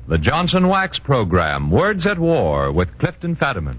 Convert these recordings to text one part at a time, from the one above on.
The Johnson Wax Program, Words at War, with Clifton Fadiman.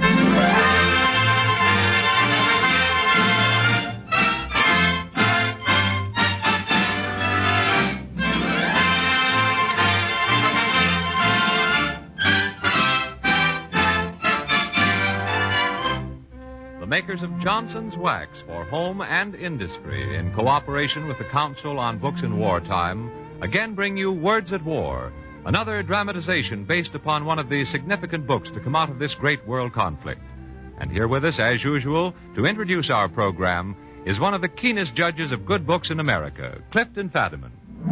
The makers of Johnson's Wax for home and industry, in cooperation with the Council on Books in Wartime, again bring you Words at War, another dramatization based upon one of the significant books to come out of this great world conflict. And here with us, as usual, to introduce our program, is one of the keenest judges of good books in America, Clifton Fadiman.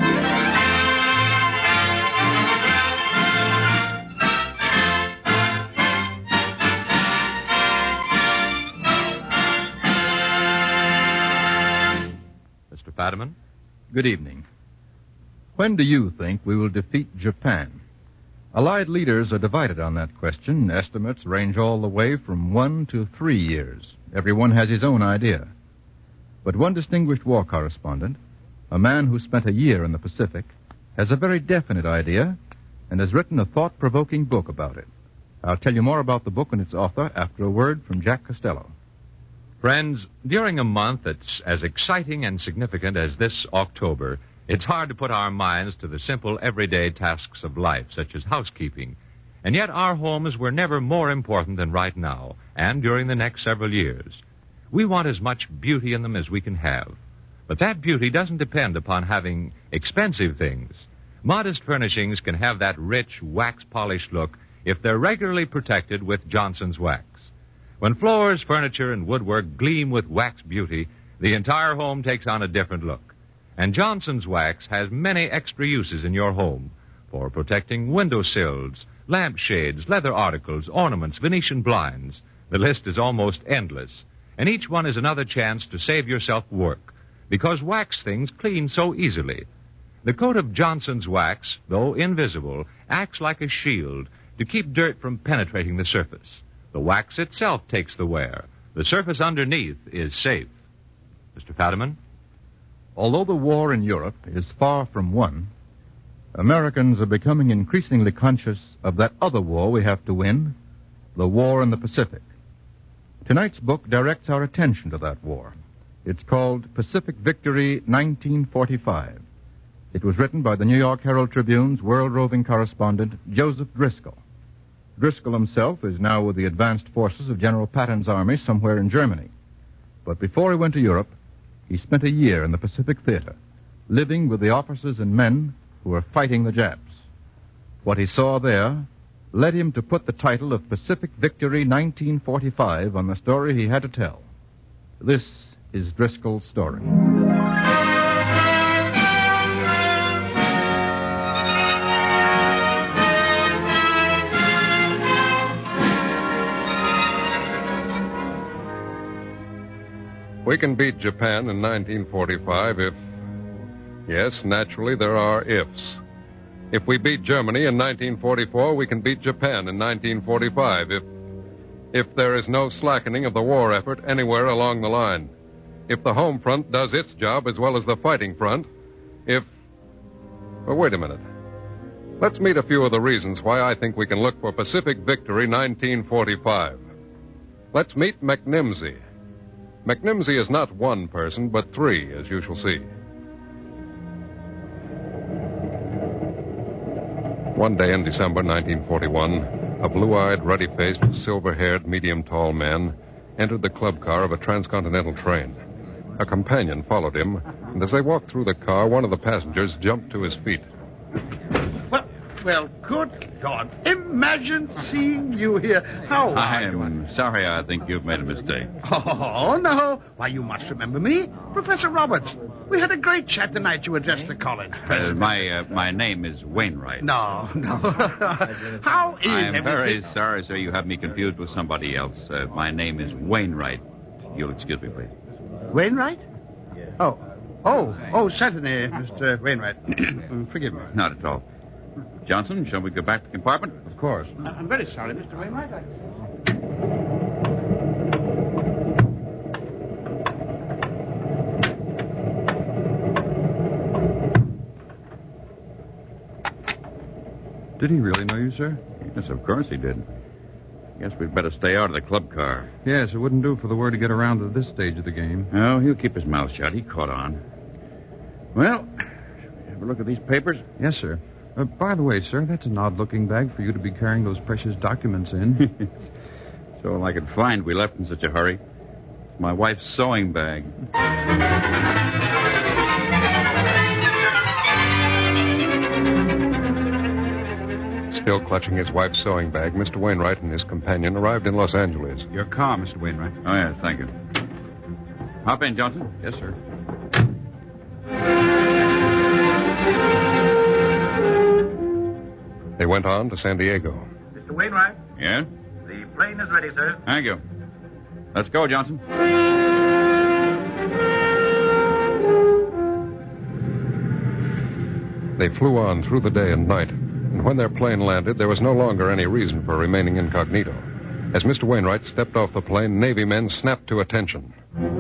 Mr. Fadiman? Good evening. When do you think we will defeat Japan? Allied leaders are divided on that question. Estimates range all the way from 1 to 3 years. Everyone has his own idea. But one distinguished war correspondent, a man who spent a year in the Pacific, has a very definite idea and has written a thought-provoking book about it. I'll tell you more about the book and its author after a word from Jack Costello. Friends, during a month that's as exciting and significant as this October, it's hard to put our minds to the simple everyday tasks of life, such as housekeeping. And yet our homes were never more important than right now, and during the next several years. We want as much beauty in them as we can have. But that beauty doesn't depend upon having expensive things. Modest furnishings can have that rich, wax-polished look if they're regularly protected with Johnson's Wax. When floors, furniture, and woodwork gleam with wax beauty, the entire home takes on a different look. And Johnson's Wax has many extra uses in your home for protecting windowsills, lampshades, leather articles, ornaments, Venetian blinds. The list is almost endless. And each one is another chance to save yourself work, because wax things clean so easily. The coat of Johnson's Wax, though invisible, acts like a shield to keep dirt from penetrating the surface. The wax itself takes the wear. The surface underneath is safe. Mr. Fadiman? Although the war in Europe is far from won, Americans are becoming increasingly conscious of that other war we have to win, the war in the Pacific. Tonight's book directs our attention to that war. It's called Pacific Victory 1945. It was written by the New York Herald Tribune's world roving correspondent, Joseph Driscoll. Driscoll himself is now with the advanced forces of General Patton's army somewhere in Germany. But before he went to Europe, he spent a year in the Pacific Theater, living with the officers and men who were fighting the Japs. What he saw there led him to put the title of Pacific Victory 1945 on the story he had to tell. This is Driscoll's story. We can beat Japan in 1945 if... Yes, naturally, there are ifs. If we beat Germany in 1944, we can beat Japan in 1945 if there is no slackening of the war effort anywhere along the line. If the home front does its job as well as the fighting front. Well, wait a minute. Let's meet a few of the reasons why I think we can look for Pacific Victory 1945. Let's meet McNimsey. McNimsey is not one person, but three, as you shall see. One day in December 1941, a blue-eyed, ruddy-faced, silver-haired, medium-tall man entered the club car of a transcontinental train. A companion followed him, and as they walked through the car, one of the passengers jumped to his feet. Well, good God. Imagine seeing you here. How are you? I'm sorry. I think you've made a mistake. Oh, no. Why, you must remember me. Professor Roberts. We had a great chat the night you addressed the college. My name is Wainwright. No. How is I'm everything? very sorry, sir. You have me confused with somebody else. My name is Wainwright. You'll excuse me, please. Wainwright? Oh, certainly, Mr. Wainwright. Forgive me. Not at all. Johnson, shall we go back to the compartment? Of course. I'm very sorry, Mr. Wainwright. Did he really know you, sir? Yes, of course he did. Guess we'd better stay out of the club car. Yes, it wouldn't do for the word to get around to this stage of the game. No, he'll keep his mouth shut. He caught on. Well, shall we have a look at these papers? Yes, sir. By the way, sir, that's an odd-looking bag for you to be carrying those precious documents in. It's all I could find. We left in such a hurry. It's my wife's sewing bag. Still clutching his wife's sewing bag, Mr. Wainwright and his companion arrived in Los Angeles. Your car, Mr. Wainwright. Oh, yes, thank you. Hop in, Johnson. Yes, sir. They went on to San Diego. Mr. Wainwright, Yeah? the plane is ready, sir. Thank you. Let's go, Johnson. They flew on through the day and night, and when their plane landed, there was no longer any reason for remaining incognito. As Mr. Wainwright stepped off the plane, Navy men snapped to attention.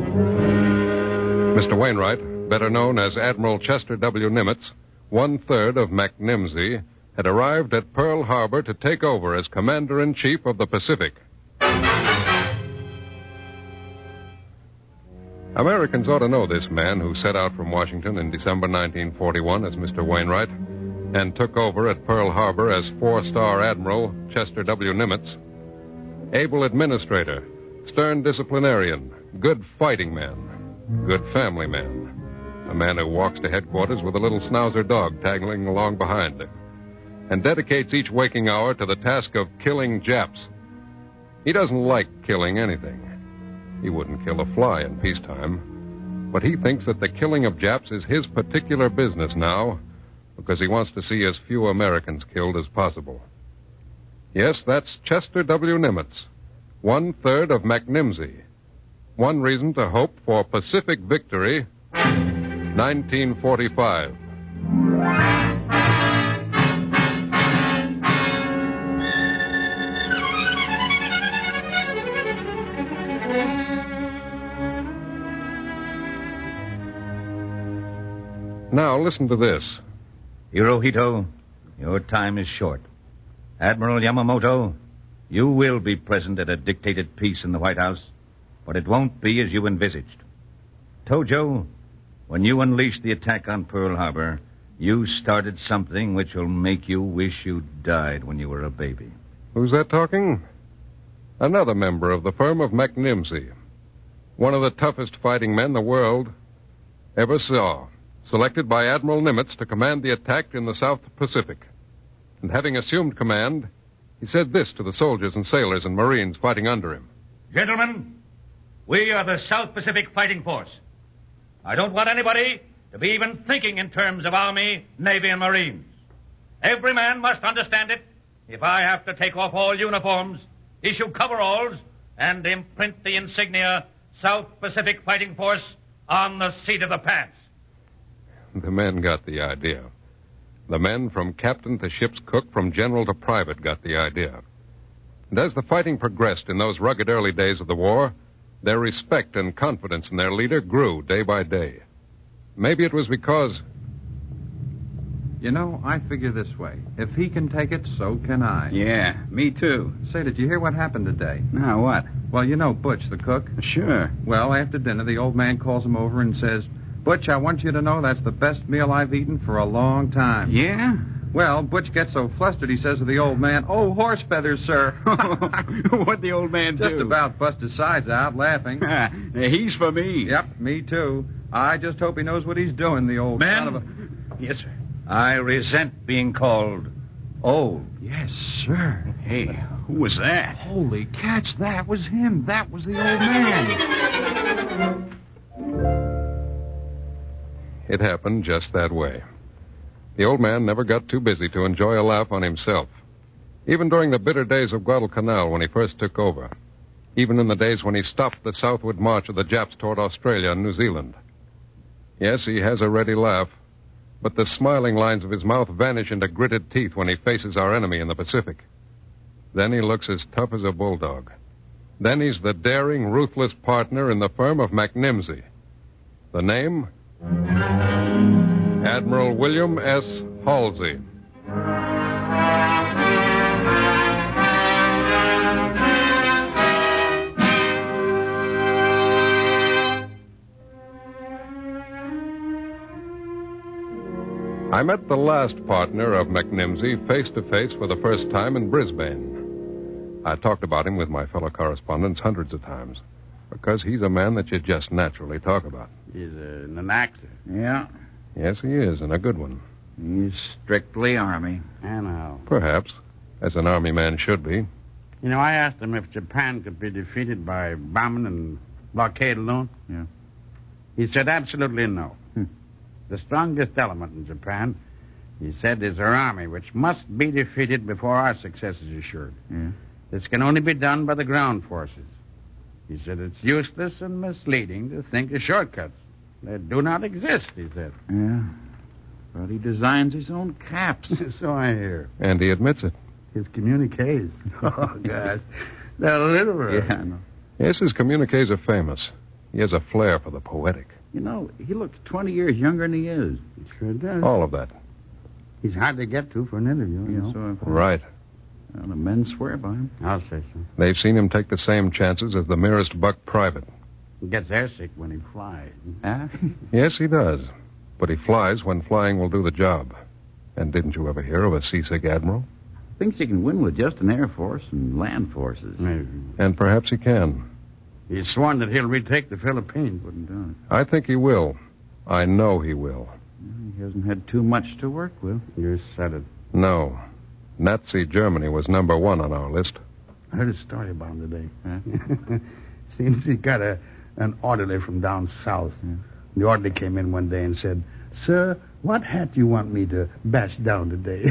Mr. Wainwright, better known as Admiral Chester W. Nimitz, 1/3 of McNimsey, had arrived at Pearl Harbor to take over as Commander-in-Chief of the Pacific. Americans ought to know this man who set out from Washington in December 1941 as Mr. Wainwright and took over at Pearl Harbor as 4-star Admiral Chester W. Nimitz. Able administrator, stern disciplinarian, good fighting man, good family man. A man who walks to headquarters with a little schnauzer dog tagging along behind him, and dedicates each waking hour to the task of killing Japs. He doesn't like killing anything. He wouldn't kill a fly in peacetime. But he thinks that the killing of Japs is his particular business now because he wants to see as few Americans killed as possible. Yes, that's Chester W. Nimitz, 1/3 of McNimsey. One reason to hope for Pacific victory, 1945. Now, listen to this. Hirohito, your time is short. Admiral Yamamoto, you will be present at a dictated peace in the White House, but it won't be as you envisaged. Tojo, when you unleashed the attack on Pearl Harbor, you started something which will make you wish you'd died when you were a baby. Who's that talking? Another member of the firm of McNimsey. One of the toughest fighting men the world ever saw. Selected by Admiral Nimitz to command the attack in the South Pacific. And having assumed command, he said this to the soldiers and sailors and Marines fighting under him. Gentlemen, we are the South Pacific Fighting Force. I don't want anybody to be even thinking in terms of Army, Navy, and Marines. Every man must understand it. If I have to take off all uniforms, issue coveralls, and imprint the insignia South Pacific Fighting Force on the seat of the pants. The men got the idea. The men from captain to ship's cook, from general to private, got the idea. And as the fighting progressed in those rugged early days of the war, their respect and confidence in their leader grew day by day. Maybe it was because... You know, I figure this way. If he can take it, so can I. Yeah, me too. Say, did you hear what happened today? Now, what? Well, you know Butch, the cook? Sure. Well, after dinner, the old man calls him over and says, Butch, I want you to know that's the best meal I've eaten for a long time. Yeah? Well, Butch gets so flustered, he says to the old man, "Oh, horse feathers, sir." What'd the old man do? Just about bust his sides out, laughing. He's for me. Yep, me too. I just hope he knows what he's doing, the old son of a... Yes, sir. I resent being called old. Yes, sir. Hey, who was that? Holy catch, that was him. That was the old man. It happened just that way. The old man never got too busy to enjoy a laugh on himself. Even during the bitter days of Guadalcanal when he first took over. Even in the days when he stopped the southward march of the Japs toward Australia and New Zealand. Yes, he has a ready laugh, but the smiling lines of his mouth vanish into gritted teeth when he faces our enemy in the Pacific. Then he looks as tough as a bulldog. Then he's the daring, ruthless partner in the firm of McNimsey. The name? Admiral William S. Halsey. I met the last partner of McNimsey face to face for the first time in Brisbane. I talked about him with my fellow correspondents hundreds of times because he's a man that you just naturally talk about. He's an actor. Yeah. Yes, he is, and a good one. He's strictly Army. And how? Perhaps, as an Army man should be. You know, I asked him if Japan could be defeated by bombing and blockade alone. Yeah. He said absolutely no. The strongest element in Japan, he said, is our army, which must be defeated before our success is assured. Yeah. This can only be done by the ground forces. He said it's useless and misleading to think of shortcuts. They do not exist, he said. Yeah. But he designs his own caps. So I hear. And he admits it. His communiques. Oh, gosh. They're literary. Yeah, I know. Yes, his communiques are famous. He has a flair for the poetic. You know, he looks 20 years younger than he is. He sure does. All of that. He's hard to get to for an interview, you know. So I've heard. Right. Well, the men swear by him. I'll say so. They've seen him take the same chances as the merest buck private. He gets airsick when he flies. Huh? Yes, he does. But he flies when flying will do the job. And didn't you ever hear of a seasick admiral? Thinks he can win with just an Air Force and land forces. Maybe. And perhaps he can. He's sworn that he'll retake the Philippines. Wouldn't do it. I think he will. I know he will. He hasn't had too much to work with. You said it. No. Nazi Germany was number one on our list. I heard a story about him today. Huh? Seems he got an orderly from down south. Yeah. The orderly came in one day and said, "Sir, what hat do you want me to bash down today?"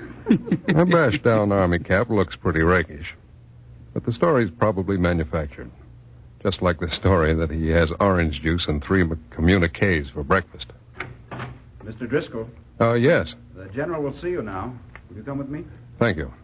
A bash-down army cap looks pretty rakish. But the story's probably manufactured. Just like the story that he has orange juice and 3 communiques for breakfast. Mr. Driscoll, Yes. the general will see you now. Will you come with me? Thank you.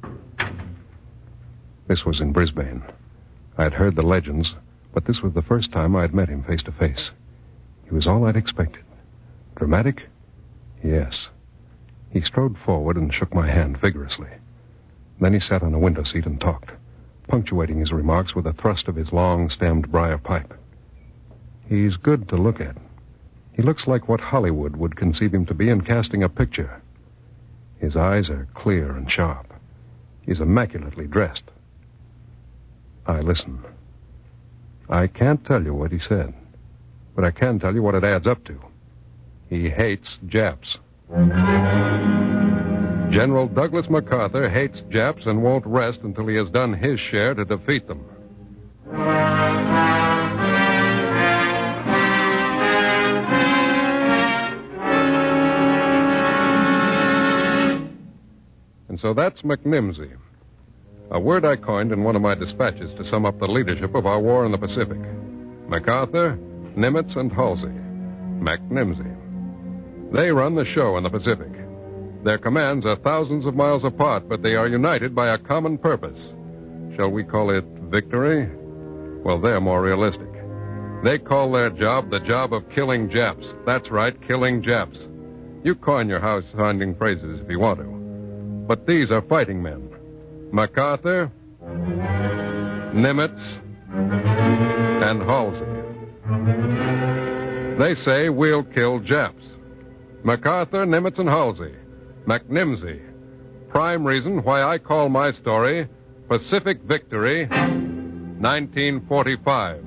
This was in Brisbane. I'd heard the legends, but this was the first time I'd met him face to face. He was all I'd expected. Dramatic? Yes. He strode forward and shook my hand vigorously. Then he sat on a window seat and talked, punctuating his remarks with a thrust of his long-stemmed briar pipe. He's good to look at. He looks like what Hollywood would conceive him to be in casting a picture. His eyes are clear and sharp. He's immaculately dressed. I listen. I can't tell you what he said, but I can tell you what it adds up to. He hates Japs. General Douglas MacArthur hates Japs and won't rest until he has done his share to defeat them. And so that's McNimsey, a word I coined in one of my dispatches to sum up the leadership of our war in the Pacific. MacArthur, Nimitz, and Halsey. McNimsey. They run the show in the Pacific. Their commands are thousands of miles apart, but they are united by a common purpose. Shall we call it victory? Well, they're more realistic. They call their job the job of killing Japs. That's right, killing Japs. You coin your house-finding phrases if you want to. But these are fighting men. MacArthur, Nimitz, and Halsey. They say we'll kill Japs. MacArthur, Nimitz, and Halsey. McNimsey. Prime reason why I call my story Pacific Victory, 1945.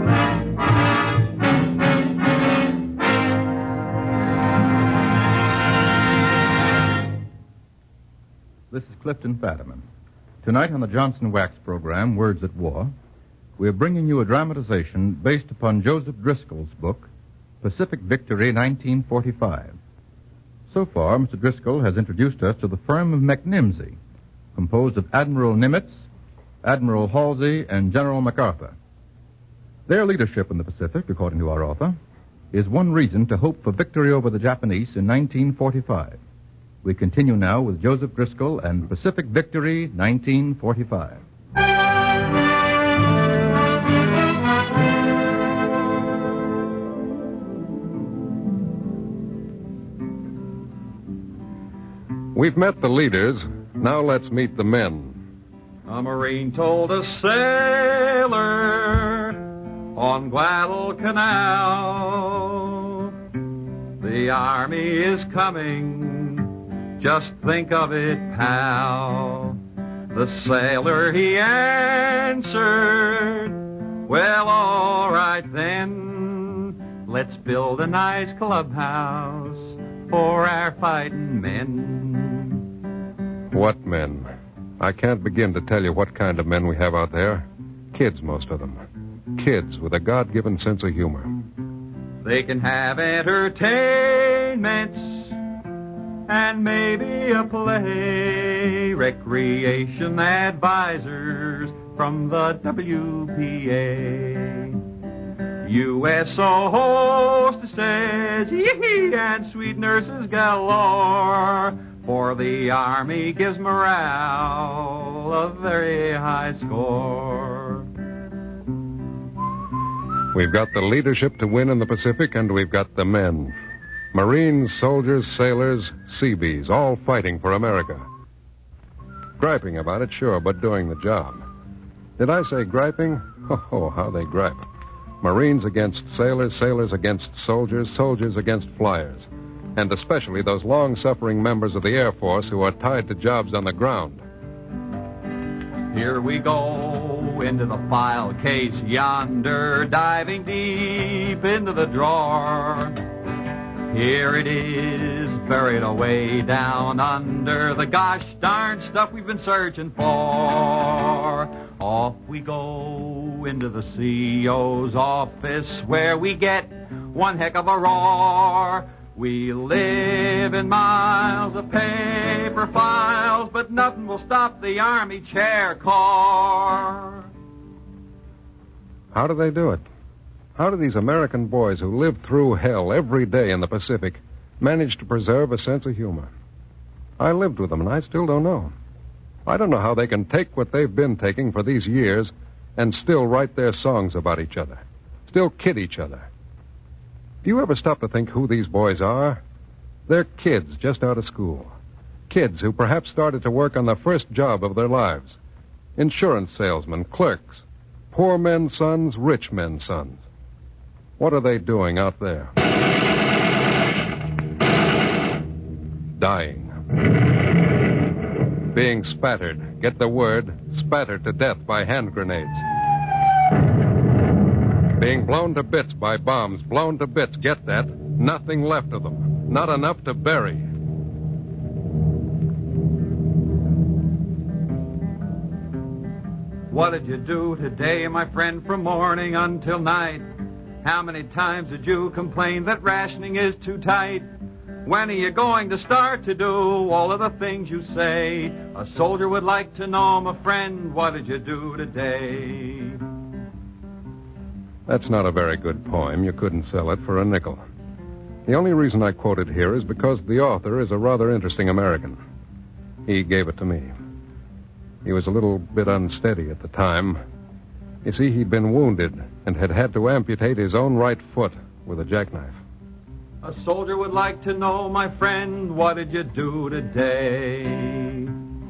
This is Clifton Fadiman. Tonight on the Johnson Wax program, Words at War, we're bringing you a dramatization based upon Joseph Driscoll's book, Pacific Victory, 1945. So far, Mr. Driscoll has introduced us to the firm of McNimsey, composed of Admiral Nimitz, Admiral Halsey, and General MacArthur. Their leadership in the Pacific, according to our author, is one reason to hope for victory over the Japanese in 1945. We continue now with Joseph Driscoll and Pacific Victory, 1945. We've met the leaders. Now let's meet the men. A Marine told a sailor on Guadalcanal, the the Army is coming. Just think of it, pal. The sailor, he answered, well, all right then. Let's build a nice clubhouse for our fighting men. What men? I can't begin to tell you what kind of men we have out there. Kids, most of them. Kids with a God-given sense of humor. They can have entertainments and maybe a play. Recreation advisors from the WPA. USO hostesses, yee, and sweet nurses galore. For the Army gives morale a very high score. We've got the leadership to win in the Pacific, and we've got the men. Marines, soldiers, sailors, Seabees, all fighting for America. Griping about it, sure, but doing the job. Did I say griping? Oh, how they gripe. Marines against sailors, sailors against soldiers, soldiers against flyers. And especially those long-suffering members of the Air Force who are tied to jobs on the ground. Here we go into the file case yonder, diving deep into the drawer. Here it is, buried away down under the gosh darn stuff we've been searching for. Off we go into the CO's office, where we get one heck of a roar. We live in miles of paper files, but nothing will stop the Army Chair Corps. How do they do it? How do these American boys who live through hell every day in the Pacific manage to preserve a sense of humor? I lived with them, and I still don't know. I don't know how they can take what they've been taking for these years and still write their songs about each other, still kid each other. Do you ever stop to think who these boys are? They're kids just out of school. Kids who perhaps started to work on the first job of their lives. Insurance salesmen, clerks, poor men's sons, rich men's sons. What are they doing out there? Dying. Being spattered, get the word, spattered to death by hand grenades. Being blown to bits by bombs, blown to bits, get that? Nothing left of them. Not enough to bury. What did you do today, my friend, from morning until night? How many times did you complain that rationing is too tight? When are you going to start to do all of the things you say? A soldier would like to know, my friend, what did you do today? That's not a very good poem. You couldn't sell it for a nickel. The only reason I quote it here is because the author is a rather interesting American. He gave it to me. He was a little bit unsteady at the time. You see, he'd been wounded and had had to amputate his own right foot with a jackknife. A soldier would like to know, my friend, what did you do today?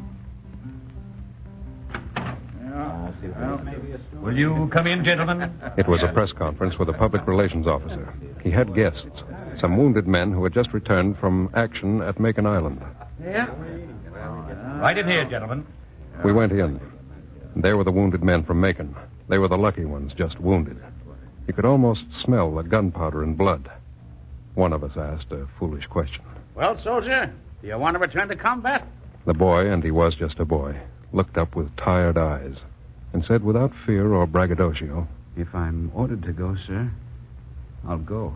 Will you come in, gentlemen? It was a press conference with a public relations officer. He had guests, some wounded men who had just returned from action at Macon Island. Yeah? Right in here, gentlemen. We went in. There were the wounded men from Macon. They were the lucky ones, just wounded. You could almost smell the gunpowder and blood. One of us asked a foolish question. Well, soldier, do you want to return to combat? The boy, and he was just a boy, looked up with tired eyes and said without fear or braggadocio, If I'm ordered to go, sir, I'll go.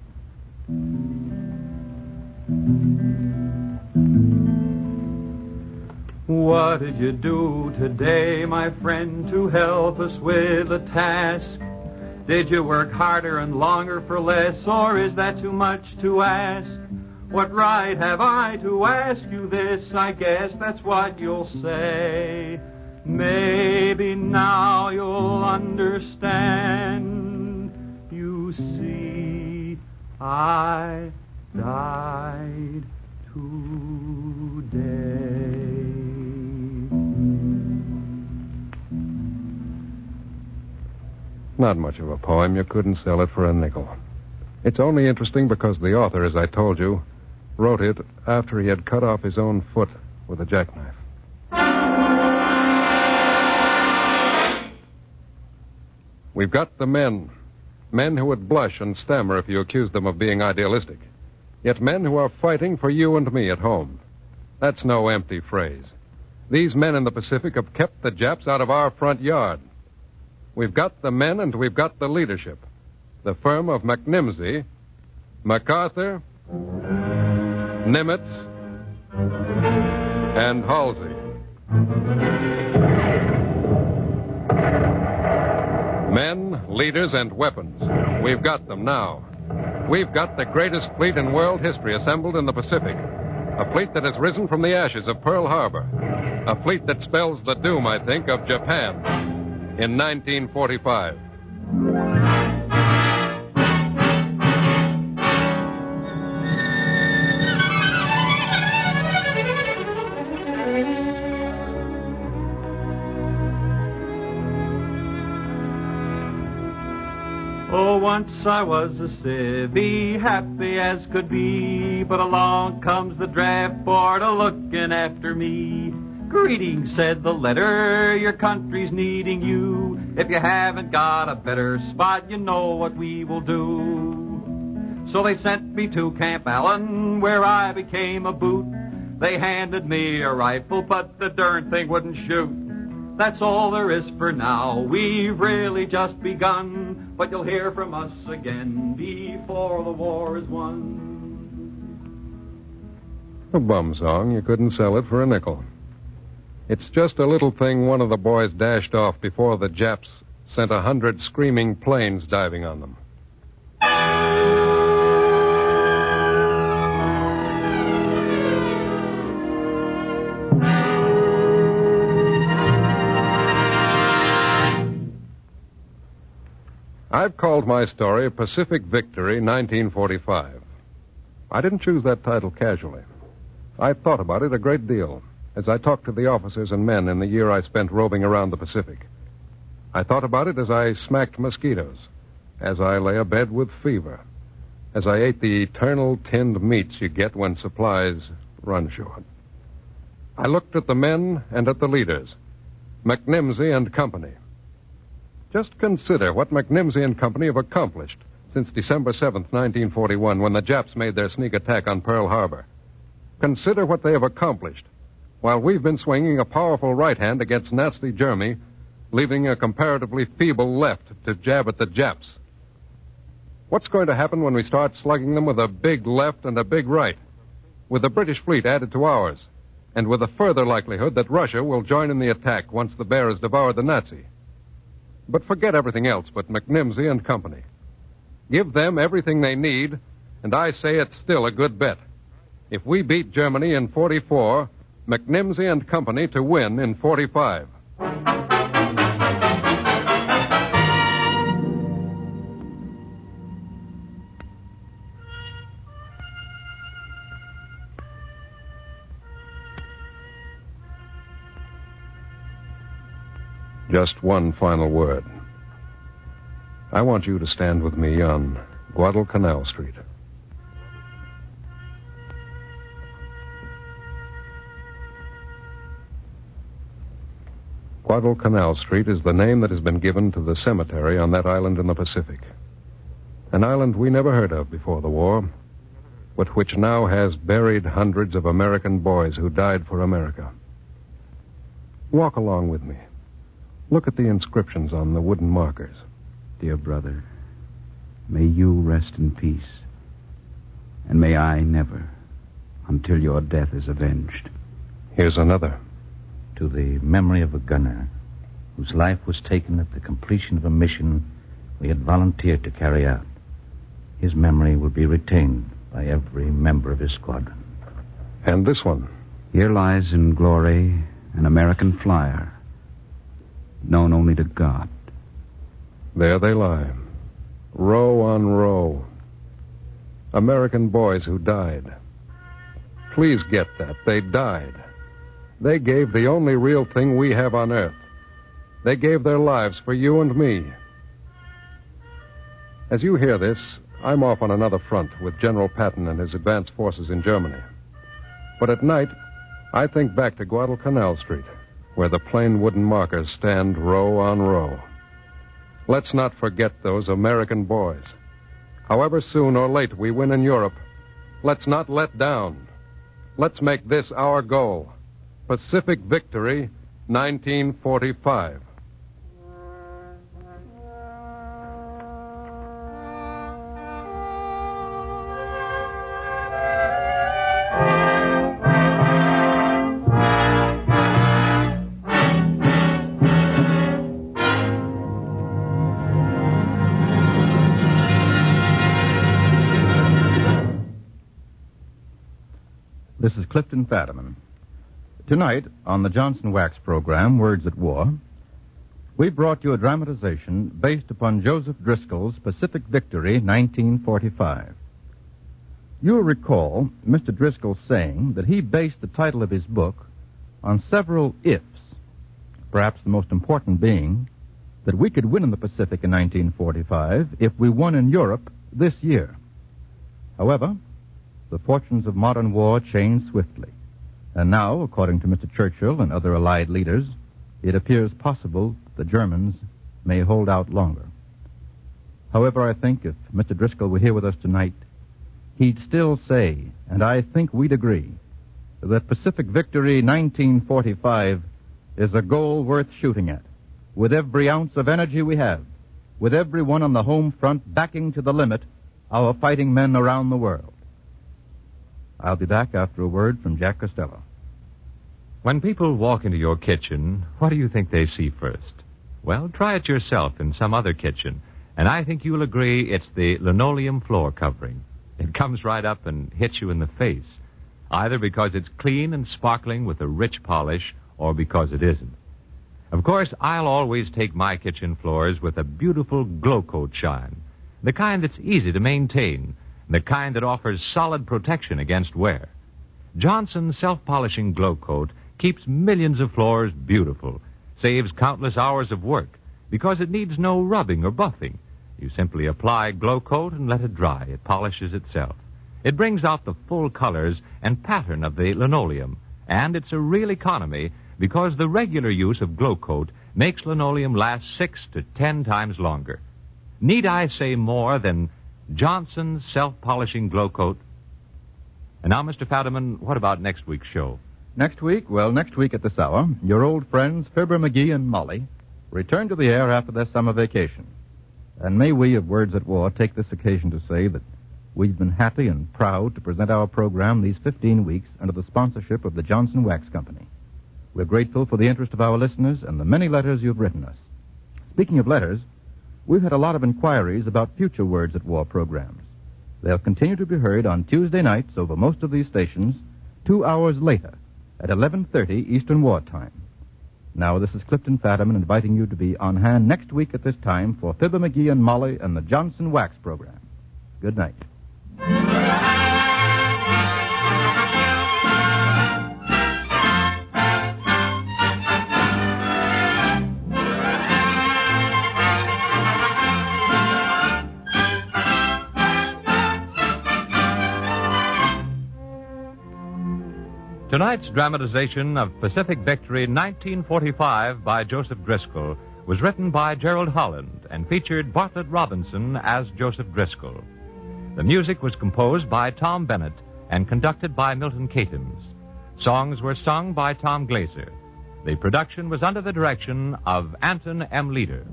What did you do today, my friend, to help us with the task? Did you work harder and longer for less, or is that too much to ask? What right have I to ask you this? I guess that's what you'll say. Maybe now you'll understand. You see, I died today. Not much of a poem. You couldn't sell it for a nickel. It's only interesting because the author, as I told you, wrote it after he had cut off his own foot with a jackknife. We've got the men. Men who would blush and stammer if you accused them of being idealistic. Yet men who are fighting for you and me at home. That's no empty phrase. These men in the Pacific have kept the Japs out of our front yard. We've got the men and we've got the leadership. The firm of McNimsey, MacArthur, Nimitz, and Halsey. Men, leaders, and weapons. We've got them now. We've got the greatest fleet in world history assembled in the Pacific. A fleet that has risen from the ashes of Pearl Harbor. A fleet that spells the doom, I think, of Japan in 1945. Oh, once I was a civvy, happy as could be, but along comes the draft board a-looking after me. Greetings, said the letter, your country's needing you. If you haven't got a better spot, you know what we will do. So they sent me to Camp Allen, where I became a boot. They handed me a rifle, but the darn thing wouldn't shoot. That's all there is for now. We've really just begun, but you'll hear from us again before the war is won. A bum song. You couldn't sell it for a nickel. It's just a little thing one of the boys dashed off before the Japs sent 100 screaming planes diving on them. I've called my story Pacific Victory 1945. I didn't choose that title casually. I thought about it a great deal as I talked to the officers and men in the year I spent roving around the Pacific. I thought about it as I smacked mosquitoes, as I lay abed with fever, as I ate the eternal tinned meats you get when supplies run short. I looked at the men and at the leaders, McNimsey and Company. Just consider what McNimsey and Company have accomplished since December 7th, 1941, when the Japs made their sneak attack on Pearl Harbor. Consider what they have accomplished while we've been swinging a powerful right hand against Nazi Germany, leaving a comparatively feeble left to jab at the Japs. What's going to happen when we start slugging them with a big left and a big right, with the British fleet added to ours, and with a further likelihood that Russia will join in the attack once the bear has devoured the Nazi? But forget everything else but McNimsey and Company. Give them everything they need, and I say it's still a good bet. If we beat Germany in 44, McNimsey and Company to win in 45. Just one final word. I want you to stand with me on Guadalcanal Street. Guadalcanal Street is the name that has been given to the cemetery on that island in the Pacific. An island we never heard of before the war, but which now has buried hundreds of American boys who died for America. Walk along with me. Look at the inscriptions on the wooden markers. Dear brother, may you rest in peace, and may I never, until your death is avenged. Here's another. To the memory of a gunner whose life was taken at the completion of a mission we had volunteered to carry out. His memory will be retained by every member of his squadron. And this one. Here lies in glory an American flyer, known only to God. There they lie, row on row. American boys who died. Please get that. They died. They gave the only real thing we have on earth. They gave their lives for you and me. As you hear this, I'm off on another front with General Patton and his advance forces in Germany. But at night, I think back to Guadalcanal Street, where the plain wooden markers stand row on row. Let's not forget those American boys. However soon or late we win in Europe, let's not let down. Let's make this our goal. Pacific Victory, 1945. This is Clifton Fadiman. Tonight, on the Johnson Wax program, Words at War, we brought you a dramatization based upon Joseph Driscoll's Pacific Victory, 1945. You'll recall Mr. Driscoll saying that he based the title of his book on several ifs, perhaps the most important being that we could win in the Pacific in 1945 if we won in Europe this year. However, the fortunes of modern war change swiftly. And now, according to Mr. Churchill and other Allied leaders, it appears possible the Germans may hold out longer. However, I think if Mr. Driscoll were here with us tonight, he'd still say, and I think we'd agree, that Pacific Victory 1945 is a goal worth shooting at, with every ounce of energy we have, with everyone on the home front backing to the limit our fighting men around the world. I'll be back after a word from Jack Costello. When people walk into your kitchen, what do you think they see first? Well, try it yourself in some other kitchen, and I think you'll agree it's the linoleum floor covering. It comes right up and hits you in the face, either because it's clean and sparkling with a rich polish or because it isn't. Of course, I'll always take my kitchen floors with a beautiful glow coat shine, the kind that's easy to maintain, the kind that offers solid protection against wear. Johnson's self-polishing glow coat keeps millions of floors beautiful, saves countless hours of work, because it needs no rubbing or buffing. You simply apply glow coat and let it dry. It polishes itself. It brings out the full colors and pattern of the linoleum, and it's a real economy because the regular use of glow coat makes linoleum last 6 to 10 times longer. Need I say more than Johnson's self-polishing glow coat? And now, Mr. Fadiman, what about next week's show? Next week at this hour, your old friends Fibber McGee and Molly return to the air after their summer vacation. And may we of Words at War take this occasion to say that we've been happy and proud to present our program these 15 weeks under the sponsorship of the Johnson Wax Company. We're grateful for the interest of our listeners and the many letters you've written us. Speaking of letters, we've had a lot of inquiries about future Words at War programs. They'll continue to be heard on Tuesday nights over most of these stations, 2 hours later, at 11:30 Eastern War Time. Now, this is Clifton Fadiman inviting you to be on hand next week at this time for Fibber McGee and Molly and the Johnson Wax program. Good night. Tonight's dramatization of Pacific Victory 1945 by Joseph Driscoll was written by Gerald Holland and featured Bartlett Robinson as Joseph Driscoll. The music was composed by Tom Bennett and conducted by Milton Katims. Songs were sung by Tom Glazer. The production was under the direction of Anton M. Leader.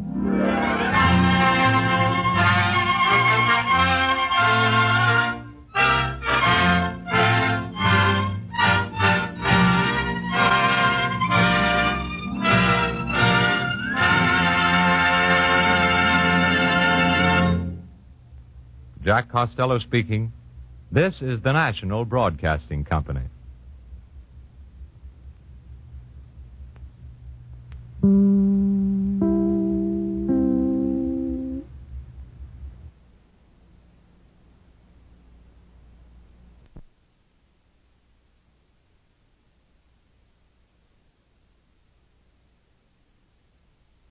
Jack Costello speaking. This is the National Broadcasting Company.